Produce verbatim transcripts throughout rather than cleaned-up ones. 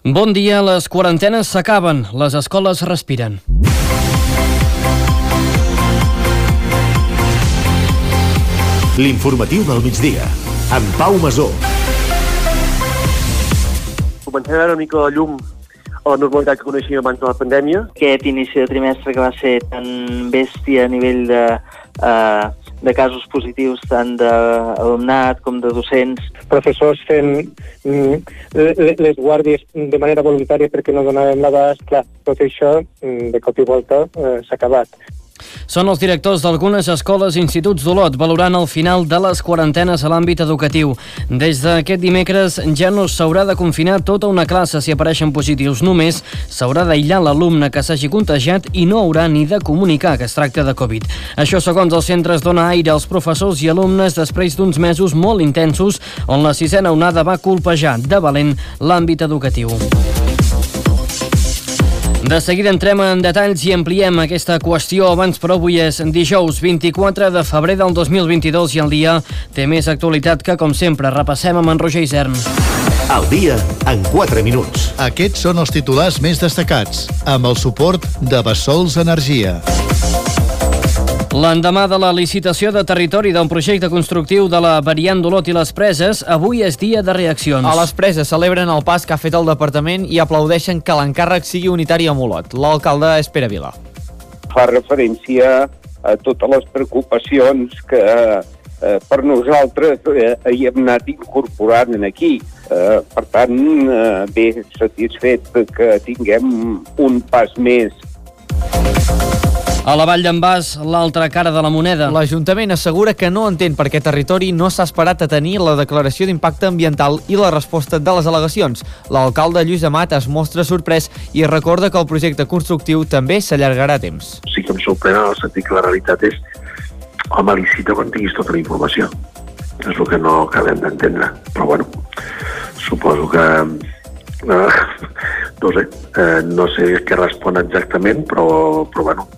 Bon dia, les quarantenes s'acaben, les escoles respiren. L'informatiu del migdia, amb Pau Masó. Comencem a veure una mica de llum a la normalitat que coneixíem abans de la pandèmia. Aquest inici de trimestre que va ser tan bèstia a nivell de, uh, de casos positius tant d'alumnat com de docents. Professors fent mm, les guàrdies de manera voluntària perquè no donàvem l'abast. Clar, tot això mm, de cop i volta eh, s'ha acabat. Són els directors d'algunes escoles i instituts d'Olot valorant el final de les quarantenes a l'àmbit educatiu. Des d'aquest dimecres ja no s'haurà de confinar tota una classe si apareixen positius. Només s'haurà d'aïllar l'alumne que s'hagi contagiat i no haurà ni de comunicar que es tracta de Covid. Això, segons els centres, dona aire als professors i alumnes després d'uns mesos molt intensos on la sisena onada va colpejar de valent l'àmbit educatiu. De seguida entrem en detalls i ampliem aquesta qüestió. Abans, però, avui és dijous vint-i-quatre de febrer del dos mil vint-i-dos i el dia té més actualitat que, com sempre, repassem amb en Roger Isern. El dia en quatre minuts. Aquests són els titulars més destacats, amb el suport de Bessols Energia. L'endemà de la licitació de territori d'un projecte constructiu de la variant d'Olot i les Preses, avui és dia de reaccions. A les Preses celebren el pas que ha fet el departament i aplaudeixen que l'encàrrec sigui unitari amb Olot. L'alcalde és Pere Vila. Fa referència a totes les preocupacions que eh, per nosaltres eh, hi hem anat incorporant aquí. Eh, per tant, eh, bé satisfet que tinguem un pas més. A la Vall d'en Bas, l'altra cara de la moneda. L'Ajuntament assegura que no entén per què territori no s'ha esperat a tenir la declaració d'impacte ambiental i la resposta de les al·legacions. L'alcalde Lluís Amat es mostra sorprès i recorda que el projecte constructiu també s'allargarà a temps. Sí que em sorprèn en el sentit que la realitat és home, licita quan tinguis tota la informació. És el que no acabem d'entendre. Però bueno, suposo que... Eh, no sé, eh, no sé què respon exactament, però, però bueno,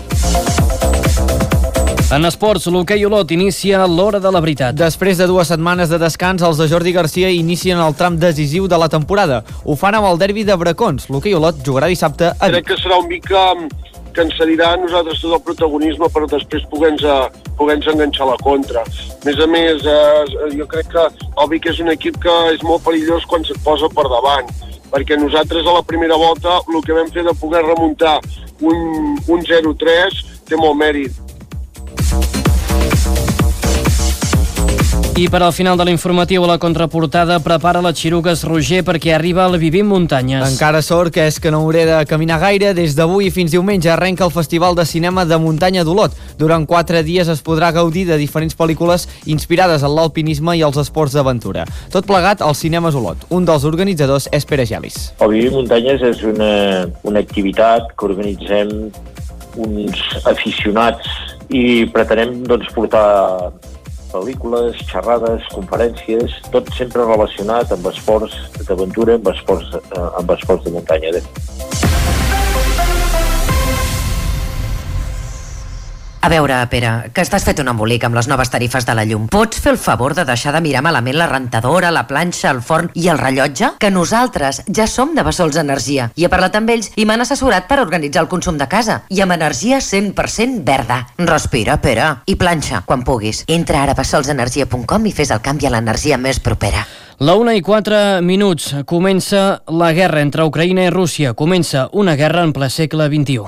en esports, l'hoquei Olot inicia l'hora de la veritat. Després de dues setmanes de descans, els de Jordi Garcia inicien el tram decisiu de la temporada. Ho fan amb el derbi de Bracons. L'hoquei Olot jugarà dissabte a Vic. Crec que serà un mica que ens cedirà a nosaltres tot el protagonisme per després poder-nos poder enganxar a la contra. A més a més, eh, jo crec que el Vic és un equip que és molt perillós quan se't posa per davant, perquè nosaltres a la primera volta el que vam fer de poder remuntar un, un zero tres té molt mèrit. I per al final de l'informatiu, a la contraportada prepara les xirugues Roger perquè arriba al Vivim Muntanyes. Encara sort que és que no hauré de caminar gaire. Des d'avui fins diumenge arrenca el Festival de Cinema de Muntanya d'Olot. Durant quatre dies es podrà gaudir de diferents pel·lícules inspirades en l'alpinisme i els esports d'aventura. Tot plegat als Cinemes Olot. Un dels organitzadors és Pere Gelis. El Vivim Muntanyes és una, una activitat que organitzem uns aficionats i pretenem doncs, portar pel·lícules, xerrades, conferències, tot sempre relacionat amb esports d'aventura, amb esports, amb esports de muntanya. A veure, Pere, que estàs fet un embolic amb les noves tarifes de la llum. Pots fer el favor de deixar de mirar malament la rentadora, la planxa, el forn i el rellotge? Que nosaltres ja som de Bessols Energia i he parlat amb ells i m'han assessorat per organitzar el consum de casa. I amb energia cent per cent verda. Respira, Pere. I planxa, quan puguis. Entra ara a bessols energia punt com i fes el canvi a l'energia més propera. La una i quatre minuts. Comença la guerra entre Ucraïna i Rússia. Comença una guerra en ple segle vint-i-u.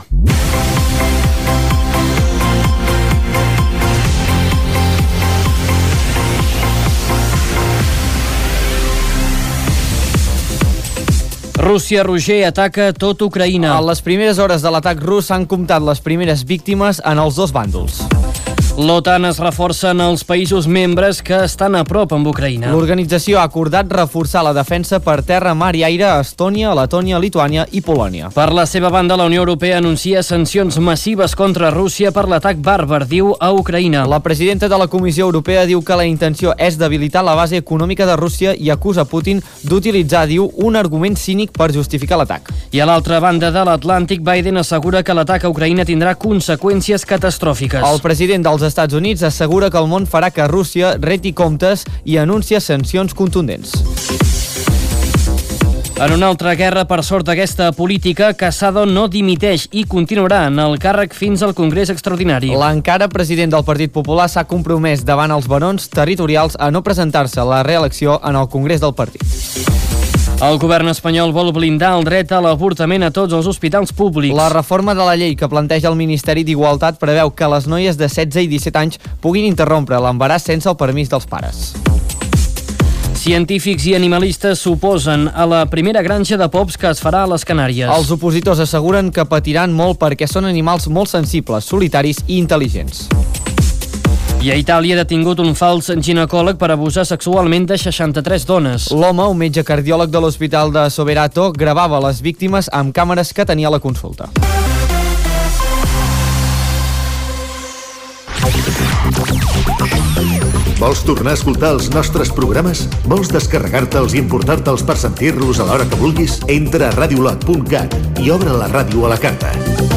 Rússia, Roger, ataca tot Ucraïna. A les primeres hores de l'atac rus s'han comptat les primeres víctimes en els dos bàndols. L'OTAN es reforça en els països membres que estan a prop amb Ucraïna. L'organització ha acordat reforçar la defensa per terra, mar i aire a Estònia, Letònia, Lituània i Polònia. Per la seva banda, la Unió Europea anuncia sancions massives contra Rússia per l'atac bàrbar, diu, a Ucraïna. La presidenta de la Comissió Europea diu que la intenció és debilitar la base econòmica de Rússia i acusa Putin d'utilitzar, diu, un argument cínic per justificar l'atac. I a l'altra banda de l'Atlàntic, Biden assegura que l'atac a Ucraïna tindrà conseqüències catastròfiques. El president dels Estats Units assegura que el món farà que Rússia reti comptes i anuncia sancions contundents. En una altra guerra, per sort d'aquesta política, Casado no dimiteix i continuarà en el càrrec fins al Congrés Extraordinari. L'encara president del Partit Popular s'ha compromès davant els barons territorials a no presentar-se a la reelecció en el Congrés del partit. El govern espanyol vol blindar el dret a l'avortament a tots els hospitals públics. La reforma de la llei que planteja el Ministeri d'Igualtat preveu que les noies de setze i disset anys puguin interrompre l'embaràs sense el permís dels pares. Científics i animalistes s'oposen a la primera granja de pops que es farà a les Canàries. Els opositors asseguren que patiran molt perquè són animals molt sensibles, solitaris i intel·ligents. I a Itàlia ha detingut un fals ginecòleg per abusar sexualment de seixanta-tres dones. L'home, un metge cardiòleg de l'Hospital de Soverato, gravava les víctimes amb càmeres que tenia a la consulta. Vols tornar a escoltar els nostres programes? Vols descarregar-te'ls i importar-te'ls per sentir-los a l'hora que vulguis? Entra a radiolot punt cat i obre la ràdio a la carta.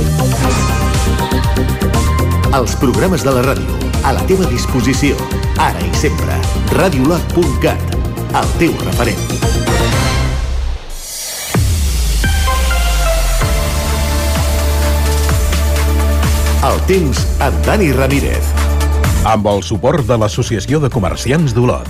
Els programes de la ràdio, a la teva disposició, ara i sempre. radiolot punt cat, el teu referent. El temps amb Dani Ramírez. Amb el suport de l'Associació de Comerciants d'Olot.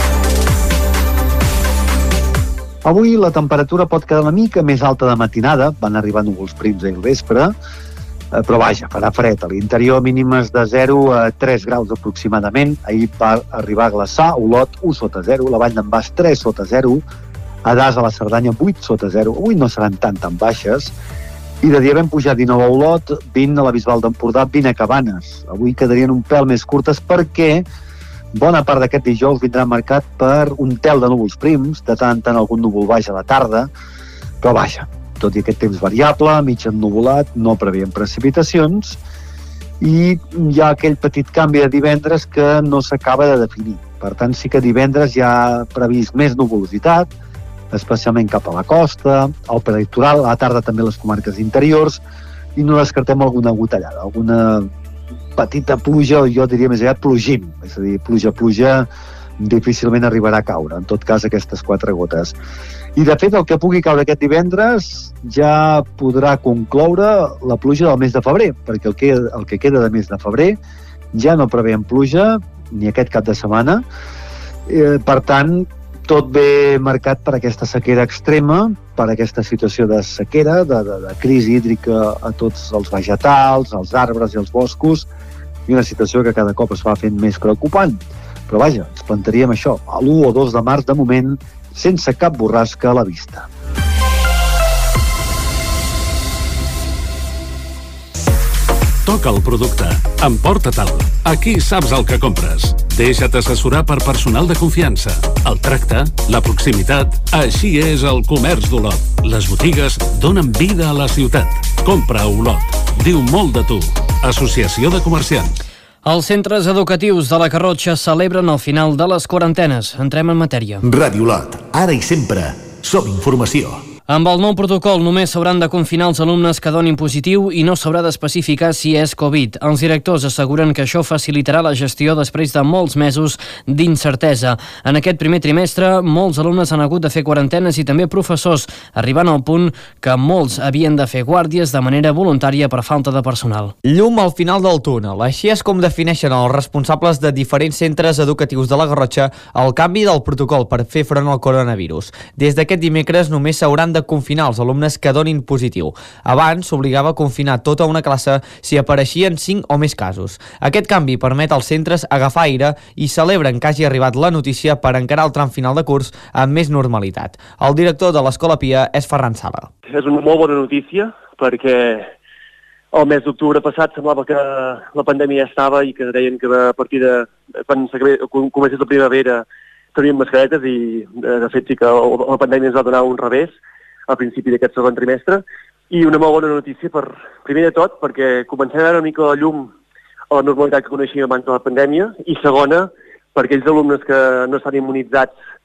Avui la temperatura pot quedar una mica més alta de matinada, van arribar núvols prims ahir al vespre, però vaja, farà fred. A l'interior mínimes de zero a tres graus aproximadament. Ahir va arribar a glaçar, Olot u sota zero, la Vall d'en Bas tres sota zero, a Das a la Cerdanya vuit sota zero. Avui no seran tan tan baixes. I de dia vam pujar dinou a Olot, vint a la Bisbal d'Empordà, vint a Cabanes. Avui quedarien un pèl més curtes perquè bona part d'aquest dijous vindrà marcat per un tel de núvols prims, de tant en tant algun núvol baix a la tarda, però vaja, tot i aquest temps variable, mig ennuvolat, no preveiem precipitacions, i hi ha aquell petit canvi de divendres que no s'acaba de definir. Per tant, sí que divendres hi ha previst més nuvolositat, especialment cap a la costa, al prelitoral, a la tarda també les comarques interiors, i no descartem alguna gotellada, alguna petita pluja, o jo diria més aviat plogim, és a dir, pluja, pluja, difícilment arribarà a caure, en tot cas aquestes quatre gotes. I de fet el que pugui caure aquest divendres ja podrà concloure la pluja del mes de febrer, perquè el que, el que queda de mes de febrer ja no preveiem pluja, ni aquest cap de setmana, eh, per tant, tot ve marcat per aquesta sequera extrema, per aquesta situació de sequera, de, de, de crisi hídrica a tots els vegetals, els arbres i els boscos, i una situació que cada cop es va fent més preocupant. Però vaja, ens plantaríem això, a l'u o dos de març, de moment, sense cap borrasca a la vista. Toca el producte. Emporta-te'l. Aquí saps el que compres. Deixa't assessorar per personal de confiança. El tracte, la proximitat, així és el comerç d'Olot. Les botigues donen vida a la ciutat. Compra a Olot. Diu molt de tu. Associació de Comerciants. Els centres educatius de la Garrotxa celebren el final de les quarantenes. Entrem en matèria. Ràdio Olot, ara i sempre. Som informació. Amb el nou protocol només s'hauran de confinar els alumnes que donin positiu i no s'haurà d'especificar si és Covid. Els directors asseguren que això facilitarà la gestió després de molts mesos d'incertesa. En aquest primer trimestre, molts alumnes han hagut de fer quarantenes i també professors, arribant al punt que molts havien de fer guàrdies de manera voluntària per falta de personal. Llum al final del túnel. Així és com defineixen els responsables de diferents centres educatius de la Garrotxa el canvi del protocol per fer front al coronavirus. Des d'aquest dimecres només s'hauran de confinar els alumnes que donin positiu. Abans s'obligava a confinar tota una classe si apareixien cinc o més casos. Aquest canvi permet als centres agafar aire i celebren que hagi arribat la notícia per encarar el tram final de curs amb més normalitat. El director de l'Escola Pia és Ferran Sala. És una molt bona notícia perquè el mes d'octubre passat semblava que la pandèmia estava i que deien que a partir de quan comencés la primavera serien mascaretes i de fet sí que la pandèmia ens va donar un revés al principi d'aquest segon trimestre, i una molt bona notícia per, primer de tot, perquè comencem a veure una mica la llum a la normalitat que coneixíem abans de la pandèmia, i segona, per aquells alumnes que no estan immunitzats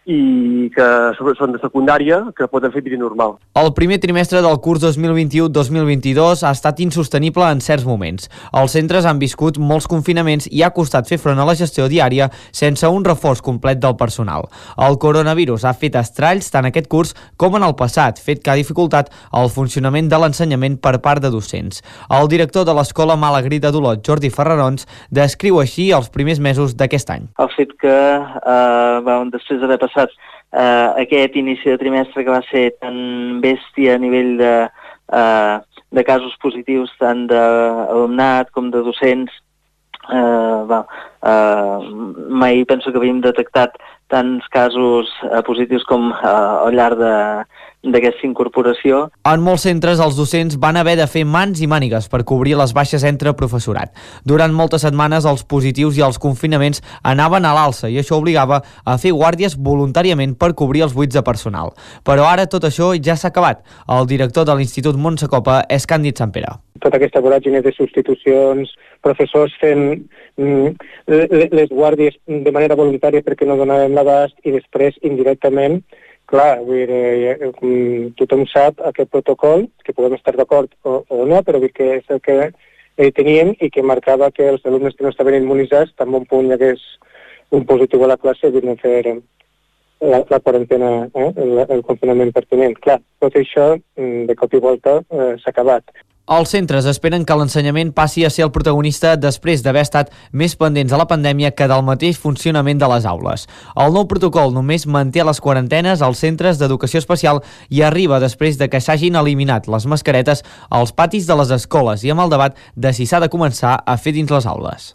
i que són de secundària, que poden fer vida normal. El primer trimestre del curs dos mil vint-i-u dos mil vint-i-dos ha estat insostenible en certs moments. Els centres han viscut molts confinaments i ha costat fer front a la gestió diària sense un reforç complet del personal. El coronavirus ha fet estralls tant aquest curs com en el passat, fet que ha dificultat el funcionament de l'ensenyament per part de docents. El director de l'Escola Malagrí de Dolot, Jordi Ferrarons, descriu així els primers mesos d'aquest any. El fet que, eh, bueno, després d'haver passat Uh, aquest inici de trimestre que va ser tan bèstia a nivell de, uh, de casos positius tant d'alumnat com de docents, uh, well, uh, mai penso que havíem detectat tants casos uh, positius com uh, al llarg de d'aquesta incorporació. En molts centres els docents van haver de fer mans i mànigues per cobrir les baixes entre professorat. Durant moltes setmanes els positius i els confinaments anaven a l'alça i això obligava a fer guàrdies voluntàriament per cobrir els buits de personal. Però ara tot això ja s'ha acabat. El director de l'Institut Montsecopa és Càndid Sampere. Tota aquesta voràgine de substitucions, professors fent mm, les guàrdies de manera voluntària perquè no donàvem l'abast i després indirectament. Clar, vull dir, eh, tothom sap aquest protocol, que podem estar d'acord o, o no, però vull que és el que eh, teníem i que marcava que els alumnes que no estaven immunitzats, tan bon punt hi hagués un positiu a la classe, havien de fer la, la quarantena, eh, el, el confinament pertinent. Clar, tot això, de cop i volta, eh, s'ha acabat. Els centres esperen que l'ensenyament passi a ser el protagonista després d'haver estat més pendents de la pandèmia que del mateix funcionament de les aules. El nou protocol només manté les quarantenes als centres d'educació especial i arriba després de que s'hagin eliminat les mascaretes als patis de les escoles i amb el debat de si s'ha de començar a fer dins les aules.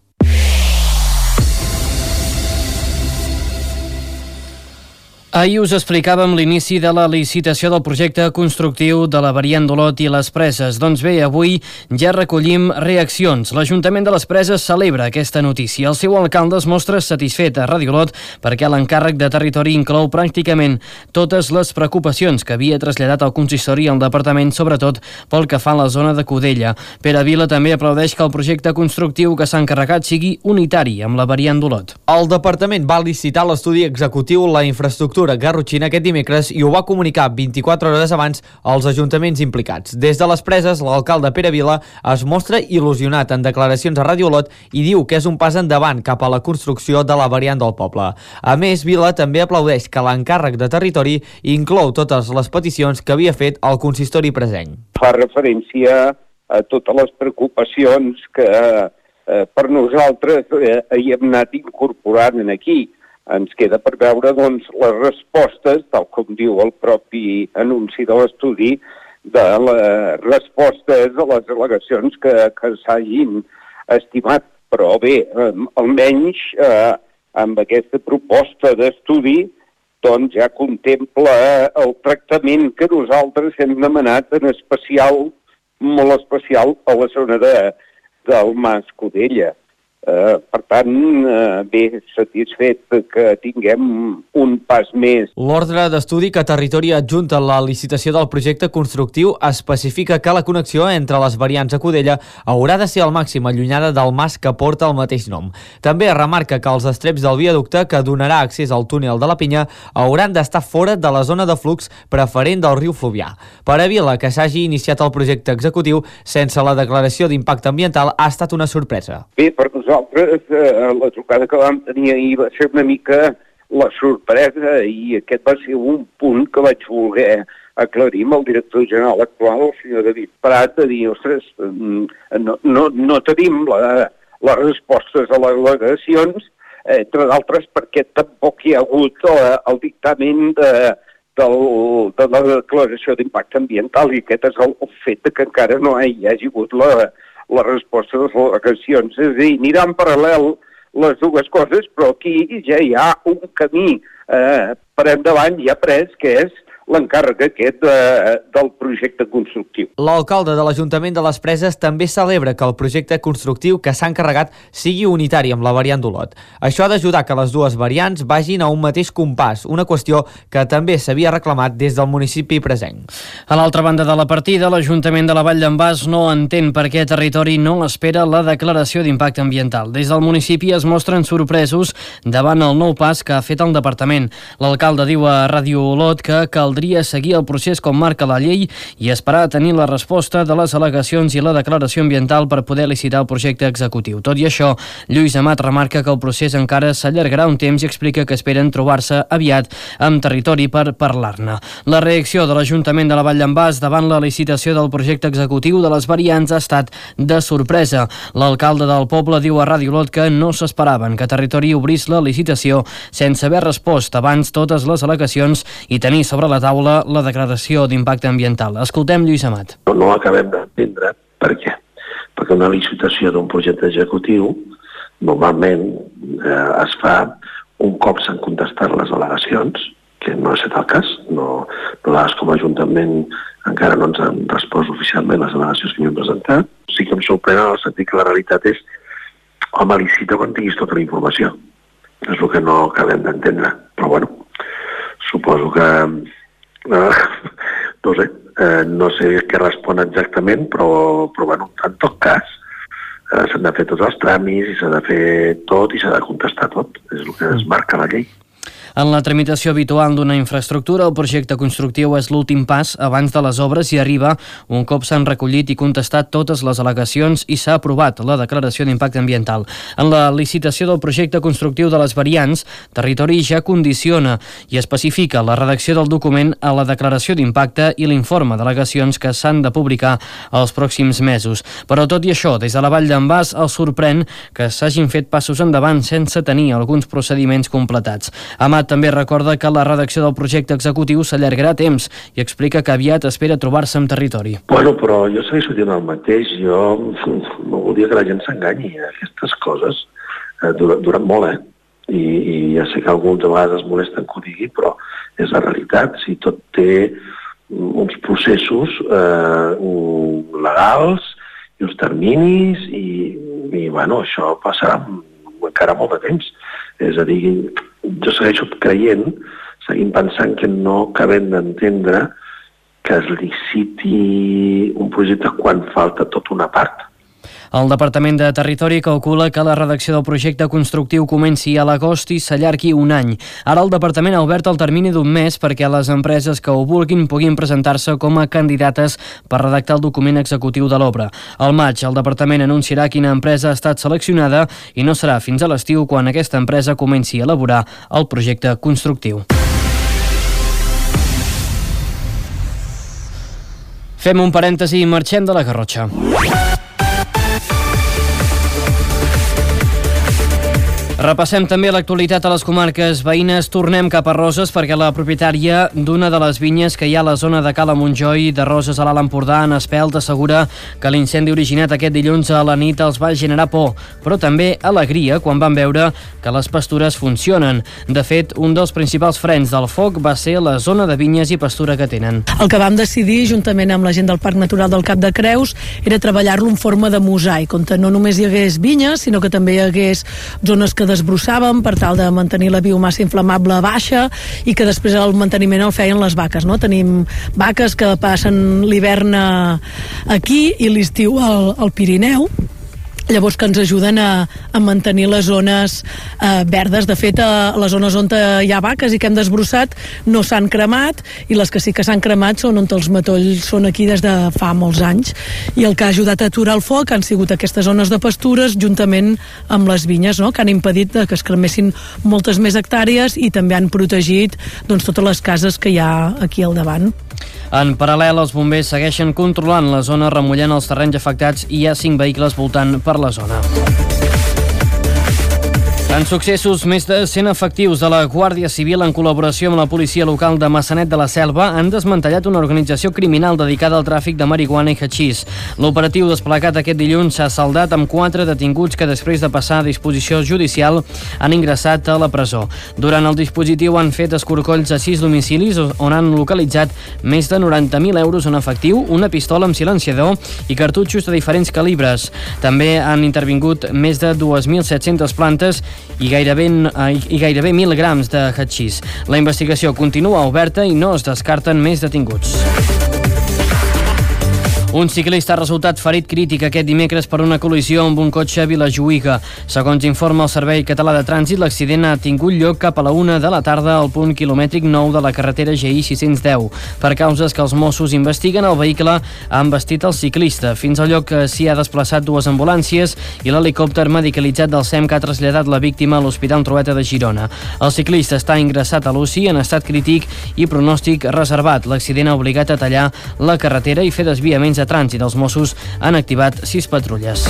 Ahir us explicàvem l'inici de la licitació del projecte constructiu de la variant d'Olot i les Preses. Doncs bé, avui ja recollim reaccions. L'Ajuntament de les Preses celebra aquesta notícia. El seu alcalde es mostra satisfet a Ràdio Olot perquè l'encàrrec de territori inclou pràcticament totes les preocupacions que havia traslladat el consistori al departament, sobretot pel que fa a la zona de Codella. Pere Vila també aplaudeix que el projecte constructiu que s'ha encarregat sigui unitari amb la variant d'Olot. El departament va licitar l'estudi executiu la infraestructura Garrotxina aquest dimecres i ho va comunicar vint-i-quatre hores abans als ajuntaments implicats. Des de les Preses, l'alcalde Pere Vila es mostra il·lusionat en declaracions a Ràdio Olot i diu que és un pas endavant cap a la construcció de la variant del poble. A més, Vila també aplaudeix que l'encàrrec de territori inclou totes les peticions que havia fet el consistori presenc. Fa referència a totes les preocupacions que eh, per nosaltres eh, hi hem anat incorporant aquí. Ens queda per veure doncs, les respostes, tal com diu el propi anunci de l'estudi, de les respostes a les al·legacions que, que s'hagin estimat. Però bé, almenys eh, amb aquesta proposta d'estudi doncs ja contempla el tractament que nosaltres hem demanat en especial, molt especial, a la zona de, del Mas Codella. Uh, per tant, uh, bé, satisfet que tinguem un pas més. L'ordre d'estudi que Territori adjunta a la licitació del projecte constructiu especifica que la connexió entre les variants a Codella haurà de ser al màxim allunyada del mas que porta el mateix nom. També es remarca que els estreps del viaducte que donarà accés al túnel de la Pinya hauran d'estar fora de la zona de flux preferent del riu Fluvià. Per a Vila, que s'hagi iniciat el projecte executiu sense la declaració d'impacte ambiental ha estat una sorpresa. Bé, per nosaltres Nosaltres, eh, la trucada que vam tenir ahir va ser una mica la sorpresa i aquest va ser un punt que vaig voler aclarir amb el director general actual, el senyor David Prat, de dir, ostres, no, no, no tenim la, les respostes a les al·legacions, eh, entre d'altres perquè tampoc hi ha hagut eh, el dictamen de, del, de la declaració d'impacte ambiental i aquest és el, el fet que encara no hi hagi hagut la la resposta de les al·legacions. És a dir, aniran en paral·lel les dues coses, però aquí ja hi ha un camí eh, per endavant ja pres, que és l'encàrrec aquest de, del projecte constructiu. L'alcalde de l'Ajuntament de les Preses també celebra que el projecte constructiu que s'ha encarregat sigui unitari amb la variant d'Olot. Això ha d'ajudar que les dues variants vagin a un mateix compàs, una qüestió que també s'havia reclamat des del municipi presenc. A l'altra banda de la partida, l'Ajuntament de la Vall d'en Bas no entén per què Territori no espera la declaració d'impacte ambiental. Des del municipi es mostren sorpresos davant el nou pas que ha fet el departament. L'alcalde diu a Ràdio Olot que caldria seguir el procés com marca la llei i esperar a tenir la resposta de les al·legacions i la declaració ambiental per poder licitar el projecte executiu. Tot i això, Lluís Amat remarca que el procés encara s'allargarà un temps i explica que esperen trobar-se aviat amb Territori per parlar-ne. La reacció de l'Ajuntament de la Vall d'en Bas davant la licitació del projecte executiu de les variants ha estat de sorpresa. L'alcalde del poble diu a Ràdio Olot que no s'esperaven que Territori obrís la licitació sense haver respost abans totes les al·legacions i tenir sobre la taula la declaració d'impacte ambiental. Escoltem Lluís Amat. No, no acabem d'entendre per què. Perquè una licitació d'un projecte executiu normalment eh, es fa un cop s'han contestat les al·legacions, que no ha estat el cas. No, nosaltres com a Ajuntament encara no ens han respost oficialment les al·legacions que m'hem presentat. Sí que em sorprèn en el sentit que la realitat és home, licita quan tinguis tota la informació. És el que no acabem d'entendre. Però bueno, suposo que eh, no sé, eh, no sé què respon exactament, però, però bueno, en tot cas eh, s'han de fer tots els tràmits i s'ha de fer tot i s'ha de contestar tot. És el que es marca la llei. En la tramitació habitual d'una infraestructura, el projecte constructiu és l'últim pas abans de les obres i arriba un cop s'han recollit i contestat totes les al·legacions i s'ha aprovat la declaració d'impacte ambiental. En la licitació del projecte constructiu de les variants, Territori ja condiciona i especifica la redacció del document a la declaració d'impacte i l'informe d'al·legacions que s'han de publicar els pròxims mesos. Però tot i això, des de la Vall d'en Bas els sorprèn que s'hagin fet passos endavant sense tenir alguns procediments completats. Amat també recorda que la redacció del projecte executiu s'allargarà temps i explica que aviat espera trobar-se amb Territori. Bueno, però jo segueixo dient el mateix. Jo no volia que la gent s'enganyi. Aquestes coses eh, duren, duren molt, eh? I, I ja sé que alguns de vegades es molesten que ho digui, però és la realitat. Si tot té uns processos eh, legals i uns terminis i, i bueno, això passarà encara molt de temps. És a dir, jo segueixo creient, seguim pensant que no acabem d'entendre que es liciti un projecte quan falta tota una part. El Departament de Territori calcula que la redacció del projecte constructiu comenci a l'agost i s'allargui un any. Ara el Departament ha obert el termini d'un mes perquè les empreses que ho vulguin puguin presentar-se com a candidates per redactar el document executiu de l'obra. Al maig, el Departament anunciarà quina empresa ha estat seleccionada i no serà fins a l'estiu quan aquesta empresa comenci a elaborar el projecte constructiu. Fem un parèntesi i marxem de la Garrotxa. Repassem també l'actualitat a les comarques veïnes. Tornem cap a Roses perquè la propietària d'una de les vinyes que hi ha a la zona de Cala Montjoi de Roses a l'Alt Empordà, en Espelt, assegura que l'incendi originat aquest dilluns a la nit els va generar por, però també alegria quan van veure que les pastures funcionen. De fet, un dels principals frens del foc va ser la zona de vinyes i pastura que tenen. El que vam decidir, juntament amb la gent del Parc Natural del Cap de Creus, era treballar-lo en forma de mosaic, on no només hi hagués vinyes, sinó que també hi hagués zones que desbrossàvem per tal de mantenir la biomassa inflamable baixa i que després el manteniment el feien les vaques, no? Tenim vaques que passen l'hivern aquí i l'estiu al, al Pirineu, llavors que ens ajuden a, a mantenir les zones eh, verdes. De fet, a les zones on hi ha vaques i que hem desbrossat no s'han cremat, i les que sí que s'han cremat són on els matolls són aquí des de fa molts anys, i el que ha ajudat a aturar el foc han sigut aquestes zones de pastures juntament amb les vinyes, no?, que han impedit que es cremessin moltes més hectàrees i també han protegit doncs, totes les cases que hi ha aquí al davant. En paral·lel, els bombers segueixen controlant la zona, remullant els terrenys afectats i hi ha cinc vehicles voltant per la zona. En successos, més de cent efectius de la Guàrdia Civil en col·laboració amb la policia local de Maçanet de la Selva han desmantellat una organització criminal dedicada al tràfic de marihuana i hachís. L'operatiu desplegat aquest dilluns s'ha saldat amb quatre detinguts que després de passar a disposició judicial han ingressat a la presó. Durant el dispositiu han fet escorcolls a sis domicilis on han localitzat més de noranta mil euros en efectiu, una pistola amb silenciador i cartutxos de diferents calibres. També han intervingut més de dos mil set-centes plantes i gairebé, i gairebé mil grams de hachís. La investigació continua oberta i no es descarten més detinguts. Un ciclista ha resultat ferit crític aquest dimecres per una col·lisió amb un cotxe a Vilajuïga. Segons informa el Servei Català de Trànsit, l'accident ha tingut lloc cap a la una de la tarda al punt quilomètric nou de la carretera G I sis-cents deu. Per causes que els Mossos investiguen, el vehicle ha embestit el ciclista. Fins al lloc s'hi ha desplaçat dues ambulàncies i l'helicòpter medicalitzat del S E M que ha traslladat la víctima a l'Hospital Trueta de Girona. El ciclista està ingressat a l'U C I en estat crític i pronòstic reservat. L'accident ha obligat a tallar la carretera i fer desviaments de trànsit. Els Mossos han activat sis patrulles.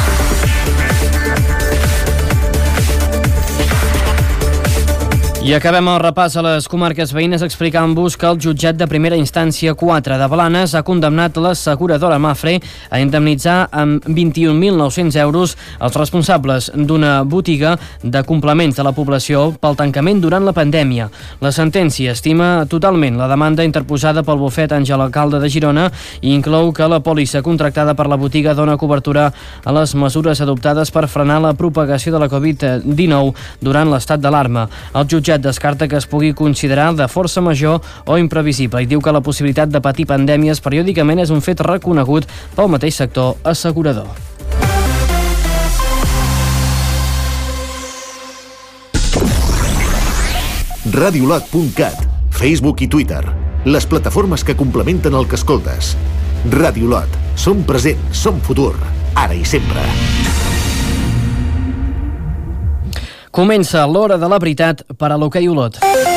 I acabem el repàs a les comarques veïnes explicant-vos que el jutjat de primera instància quatre de Blanes ha condemnat l'asseguradora Mapfre a indemnitzar amb vint-i-un mil nou-cents euros els responsables d'una botiga de complements de la població pel tancament durant la pandèmia. La sentència estima totalment la demanda interposada pel bufet Àngel Alcalde de Girona i inclou que la pòlissa contractada per la botiga dona cobertura a les mesures adoptades per frenar la propagació de la covid dinou durant l'estat d'alarma. El jutjat descarta que es pugui considerar de força major o imprevisible i diu que la possibilitat de patir pandèmies periòdicament és un fet reconegut pel mateix sector assegurador. radiolot punt cat, Facebook i Twitter, les plataformes que complementen el que escoltes. Radiolot, som present, som futur, ara i sempre. Comença l'hora de la veritat per a l'Hoquei Olot.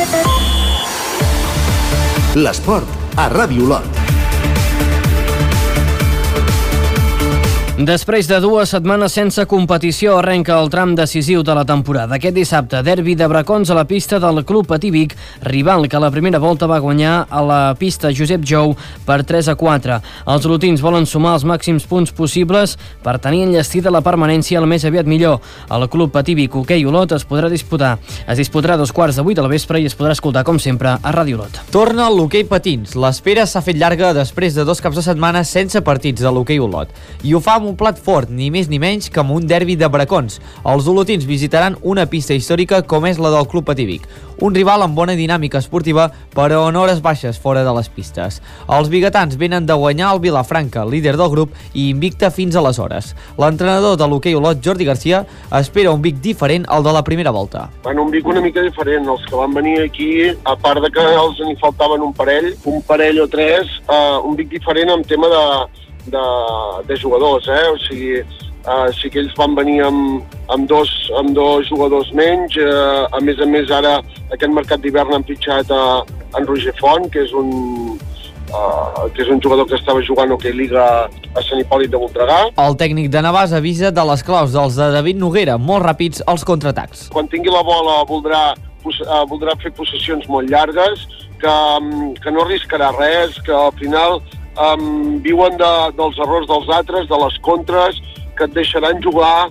L'esport a Ràdio Olot. Després de dues setmanes sense competició arrenca el tram decisiu de la temporada. Aquest dissabte, derbi de Bracons a la pista del Club Patí Vic, rival que a la primera volta va guanyar a la pista Josep Jou per tres a quatre. Els olotins volen sumar els màxims punts possibles per tenir enllestida la permanència el més aviat millor. El Club Patí Vic Hoquei Olot es podrà disputar. Es disputarà a dos quarts de vuit del vespre i es podrà escoltar, com sempre, a Ràdio Olot. Torna l'hoquei patins. L'espera s'ha fet llarga després de dos caps de setmana sense partits de l'hoquei Olot. I ho fa amb un plat fort, ni més ni menys que amb un derbi de Bracons. Els olotins visitaran una pista històrica com és la del Club Patí Vic. Un rival amb bona dinàmica esportiva, però en hores baixes fora de les pistes. Els biguetans venen de guanyar el Vilafranca, líder del grup, i invicta fins aleshores. L'entrenador de l'hoquei Olot, Jordi Garcia, espera un Vic diferent al de la primera volta. Bueno, un Vic una mica diferent. Els que van venir aquí, a part de que els n'hi faltaven un parell, un parell o tres, uh, un Vic diferent en tema de De, de jugadors, eh? O sigui, uh, sí que ells van venir amb, amb, dos, amb dos jugadors menys, uh, a més a més ara aquest mercat d'hivern han pitjat a, a en Roger Font, que és un, uh, que és un jugador que estava jugant a Hoquei Liga a Sant Hipòlit de Voltregà. El tècnic de Navàs avisa de les claus dels de David Noguera, molt ràpids als contraatacs. Quan tingui la bola voldrà, uh, voldrà fer possessions molt llargues, que, que no arriscarà res, que al final Um, viuen de, dels errors dels altres, de les contres, que et deixaran jugar.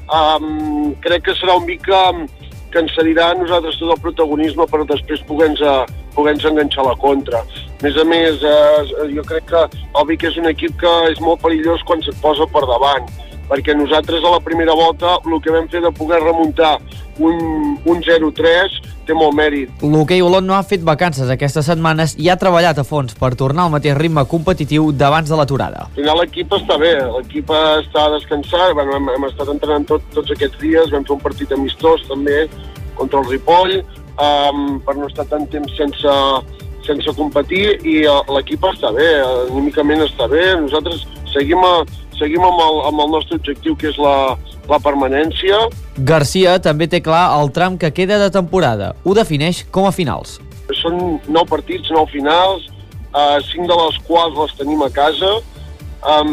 Um, crec que serà un Vic que, que ens cedirà a nosaltres tot el protagonisme per després poder-nos poder enganxar la contra. A més a més, eh, jo crec que el Vic és un equip que és molt perillós quan se't posa per davant, perquè nosaltres a la primera volta el que vam fer de poder remuntar un, un zero tres té molt mèrit. L'hoquei Olot no ha fet vacances aquestes setmanes i ha treballat a fons per tornar al mateix ritme competitiu d'abans de l'aturada. Al final l'equip està bé, l'equip està descansant, bueno, hem, hem estat entrenant tot, tots aquests dies, vam fer un partit amistós també contra el Ripoll, um, per no estar tant temps sense, sense competir, i uh, l'equip està bé, anímicament està bé, nosaltres seguim a seguim amb el, amb el nostre objectiu, que és la, la permanència. Garcia també té clar el tram que queda de temporada. Ho defineix com a finals. Són nou partits, nou finals, eh, cinc de les quals les tenim a casa,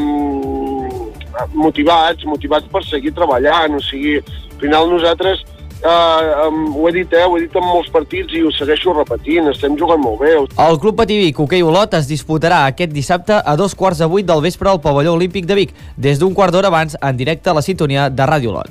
um, motivats, motivats per seguir treballant. O sigui, al final nosaltres Uh, um, ho he dit, eh? Ho he dit en molts partits i ho segueixo repetint. Estem jugant molt bé. El Club Patí Vic Hoquei Olot es disputarà aquest dissabte a dos quarts de vuit del vespre al pavelló olímpic de Vic, des d'un quart d'hora abans en directe a la sintonia de Ràdio Olot.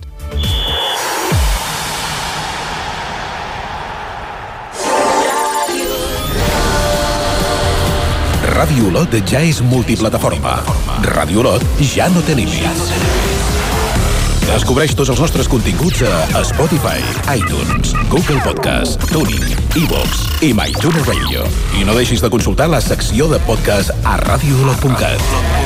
Ràdio Olot ja és multiplataforma. Ràdio Olot ja no té límits. Descobreix tots els nostres continguts a Spotify, iTunes, Google Podcast, TuneIn, iVoox i MyTuner Radio. I no deixis de consultar la secció de podcast a radio olot punt cat.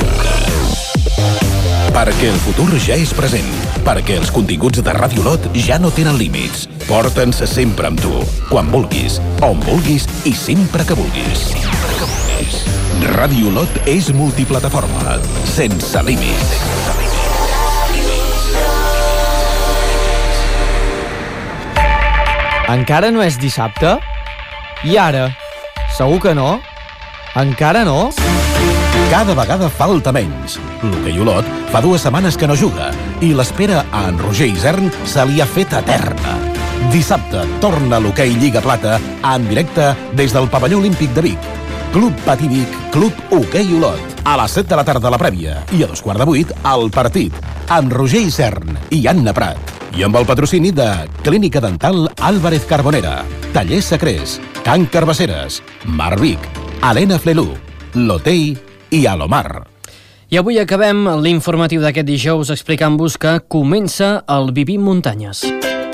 Perquè el futur ja és present. Perquè els continguts de Ràdio Olot ja no tenen límits. Porta'ns sempre amb tu, quan vulguis, on vulguis i sempre que vulguis. Ràdio Olot és multiplataforma, sense límits. Encara no és dissabte? I ara? Segur que no? Encara no? Cada vegada falta menys. L'Hoquei Olot fa dues setmanes que no juga i l'espera a en Roger Isern se li ha fet eterna. Dissabte torna l'Hoquei Lliga Plata en directe des del pavelló olímpic de Vic. Club Patí Vic, Club Hoquei Olot. A les set de la tarda la prèvia i a dos quarts de vuit el partit amb Roger Isern i Anna Prat. I amb el patrocini de Clínica Dental Álvarez Carbonera, Tallers Sacrés, Can Carbasseres, Mar Vic, Helena Flelú, L'Hotell i Alomar. I avui acabem l'informatiu d'aquest dijous explicant-vos que comença el Vivim Muntanyes.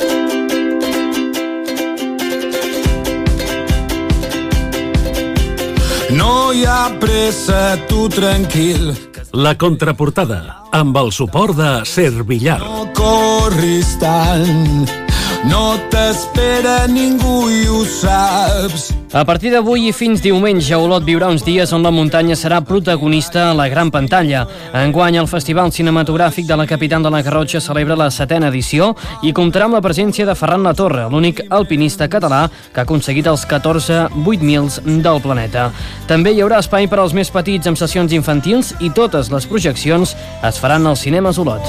No hi ha pressa, tu tranquil. La contraportada, amb el suport de Servillar. No corris tant, no t'espera ningú i ho saps. A partir d'avui i fins diumenge, Olot viurà uns dies on la muntanya serà protagonista a la gran pantalla. Enguany, el Festival Cinematogràfic de la capital de la Garrotxa celebra la setena edició i comptarà amb la presència de Ferran Latorre, l'únic alpinista català que ha aconseguit els catorze vuit mils del planeta. També hi haurà espai per als més petits amb sessions infantils i totes les projeccions es faran als cinemes Olot.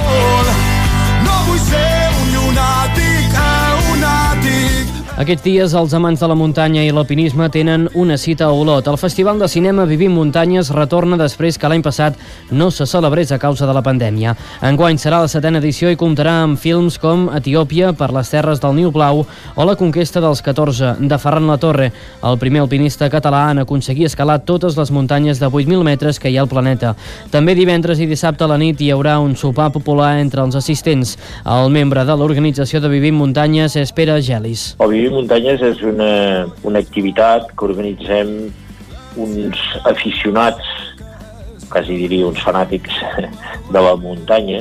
No vull ser un llunàtic, un àtic. Aquests dies, els amants de la muntanya i l'alpinisme tenen una cita a Olot. El Festival de Cinema Vivim Muntanyes retorna després que l'any passat no se celebrés a causa de la pandèmia. Enguany serà la setena edició i comptarà amb films com Etiòpia per les terres del Niu Blau o La conquesta dels catorze, de Ferran Latorre, el primer alpinista català en aconseguir escalar totes les muntanyes de vuit mil metres que hi ha al planeta. També divendres i dissabte a la nit hi haurà un sopar popular entre els assistents. El membre de l'organització de Vivim Muntanyes és Pere Gelis. El Vivim Muntanyes és una, una activitat que organitzem uns aficionats, quasi diria uns fanàtics de la muntanya,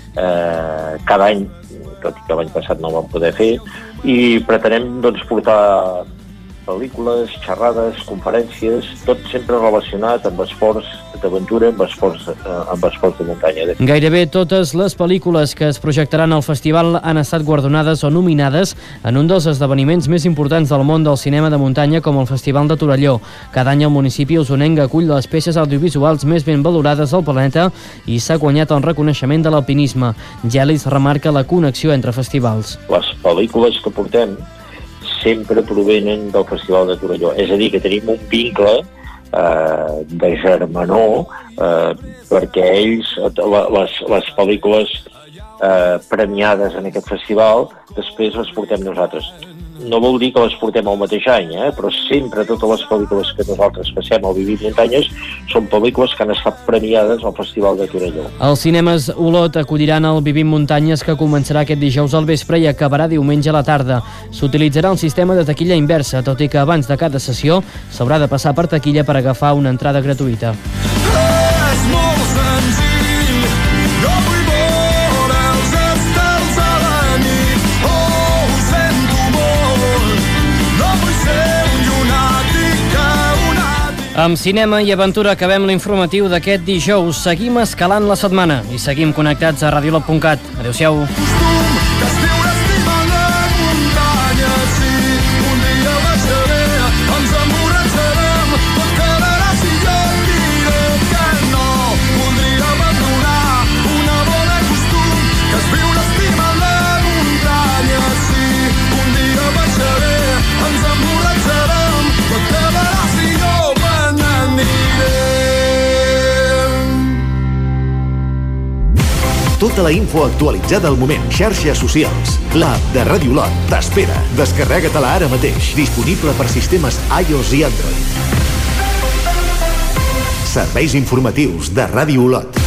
eh, cada any, tot i que l'any passat no ho vam poder fer, i pretenem doncs, portar pel·lícules, xerrades, conferències, tot sempre relacionat amb esports d'aventura, amb esports, eh, amb esports de muntanya. Gairebé totes les pel·lícules que es projectaran al festival han estat guardonades o nominades en un dels esdeveniments més importants del món del cinema de muntanya, com el Festival de Torelló. Cada any el municipi usonenc acull les peces audiovisuals més ben valorades del planeta i s'ha guanyat el reconeixement de l'alpinisme. Gelis remarca la connexió entre festivals. Les pel·lícules que portem sempre provenen del Festival de Torelló. És a dir, que tenim un vincle eh, de germanor eh, perquè ells, les, les pel·lícules eh, premiades en aquest festival, després les portem nosaltres. No vol dir que les portem al mateix any, eh? Però sempre totes les pel·lícules que nosaltres passem al Vivim Muntanyes són pel·lícules que han estat premiades al Festival de Torelló. Els cinemes Olot acolliran el Vivim Muntanyes, que començarà aquest dijous al vespre i acabarà diumenge a la tarda. S'utilitzarà el sistema de taquilla inversa, tot i que abans de cada sessió s'haurà de passar per taquilla per agafar una entrada gratuïta. És molt senzill, no vull veure els estels a la nit. Oh, ho sento molt, no vull ser un llunàtic, un àtic. Amb cinema i aventura acabem l'informatiu d'aquest dijous. Seguim escalant la setmana i seguim connectats a radiolot punt cat. Adéu-siau. Viure estimant la muntanya, sí. Tota la info actualitzada al moment. Xarxes socials. L'app de Ràdio Olot t'espera. Descarrega-te-la ara mateix. Disponible per sistemes iOS i Android. Serveis informatius de Ràdio Olot.